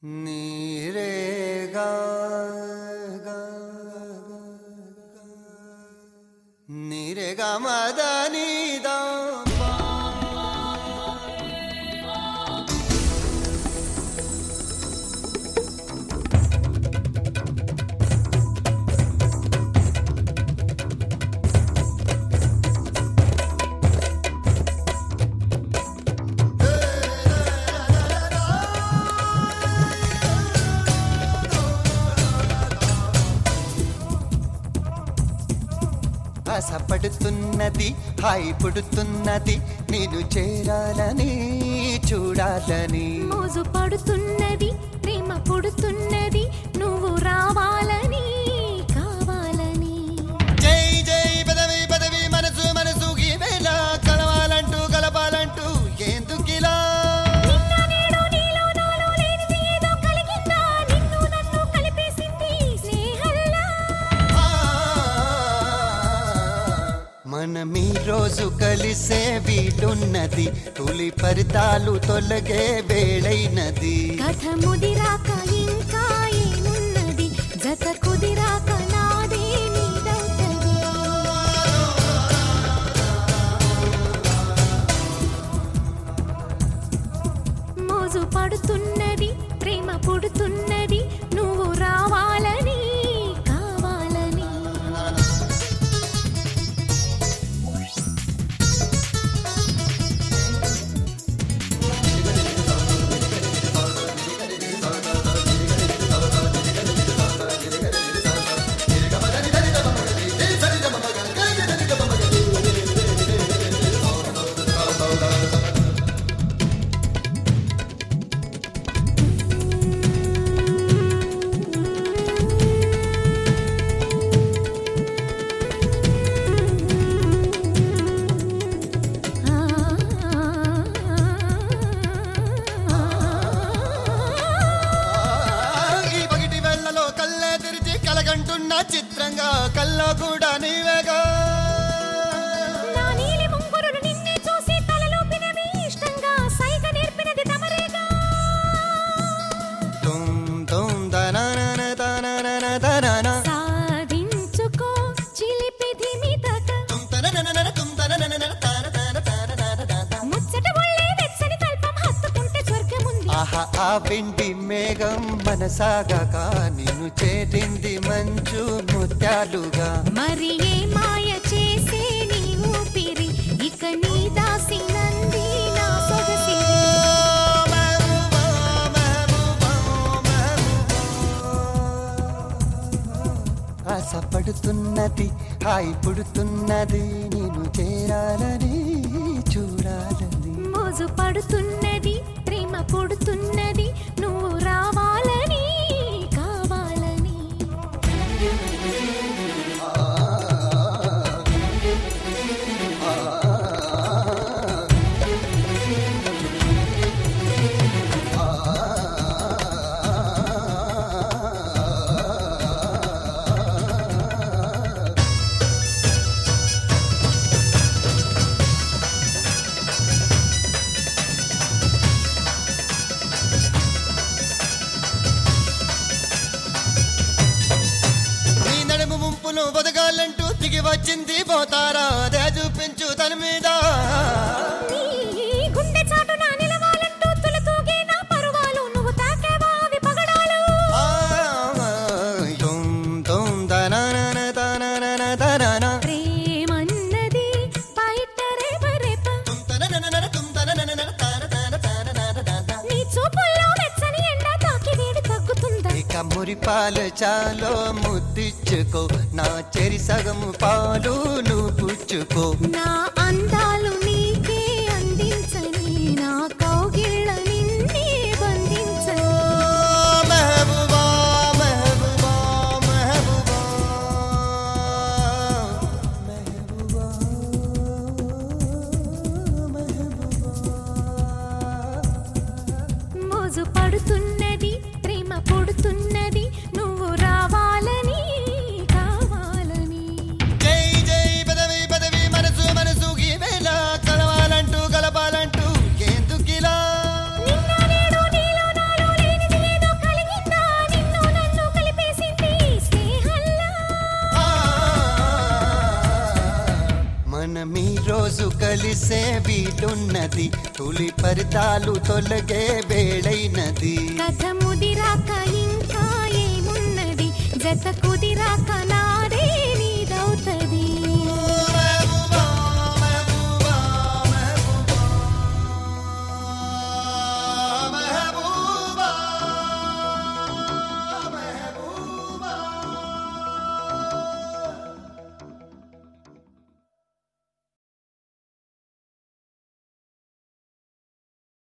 నీరేగా నీరేగా మదనిదా ఆశపడుతున్నది హాయి పుడుతున్నది నేను చేరాలని చూడాలని మోజు పడుతున్నది ప్రేమ పుడుతున్నది నువ్వు రావాలని కావాలని జై జై పదవి పదవి మనసు మనసు ఈ వేళ కలవాలంటూ కలపాలంటూ ఎందుకిలా మనమీ రోజు కలిసే వీలున్నది తొలి పరితాలు తొలగే వేళైనది కథ ముదిరాక ఇంకా ఏమున్నది జత కుదిరాక నాదే నీదవుతది మోజు పడుతున్నది ప్రేమ పుడుతున్నది నువ్వు రావాలని కావాలని కలగంటున్న చిత్రంగా కల్లో కూడా నీవేగా నా నీలి ముంగురులు నిన్నే చూసి తలలోపినవి ఇష్టంగా సైగ నేర్పినది తమరేగా తుమ్ తుమ్ దననన దననన దనన సాధించుకో చిలిపిది మితక తుమ్ తననన తుమ్ తననన తన తన తన ముచ్చట ఒళ్ళే వెచ్చని కల్పం హత్తుకుంటే స్వర్గముంది ఆహా ఆ వెండి మేఘం మనసాగక నిన్ను చేరింది మంచు ముత్యాలుగా మరి ఏ మాయ చేసే నీ ఊపిరి ఇక నీ దాసి నంది నా సొగసి ఆశపడుతున్నది హాయి పుడుతున్నది నేను చేరాలని చూడాలని మోజు పడుతున్నది ప్రేమ పుడుతున్నది నువ్వు రావాలని కావాలని ముంపును బతకాలంటూ దిగి వచ్చింది పోతారా అదే చూపించు తన మీద నీ గుండె చాటున నిలవాలంటూ తులతూగే నా పరువాలు నువ్వు తాకేవా అవి పగడాలు తుమ్ తుమ్ దననన దననన దనన ప్రేమన్నది బయట రేప తుమ్ తననన తుమ్ తననన తన తన తన తన నీ చూపుల్లో వెచ్చని ఎండ తాకి వేడి తగ్గుతుందా ఇక మురిపాలు చాలో ముద్దిచ్చుకో నా చెరి సగము పాలు నువ్వు పుచ్చుకో నా అందాలు నీకే అందించని నా కౌగిళ్ళ నిన్నే బంధించని మెహబూబా మెహబూబా మెహబూబా మెహబూబా మెహబూబా మోజు పడుతున్నది ప్రేమ పుడుతున్నది నువ్వు రావాలని కావాలని జై జై పదవి పదవి మనసు మనసు ఈ తెలిసే వీలున్నది తొలి పరితాలు తొలగే వేళైనది కథ ముదిరాక ఇంకా ఏమున్నది జత కుదిరాక నా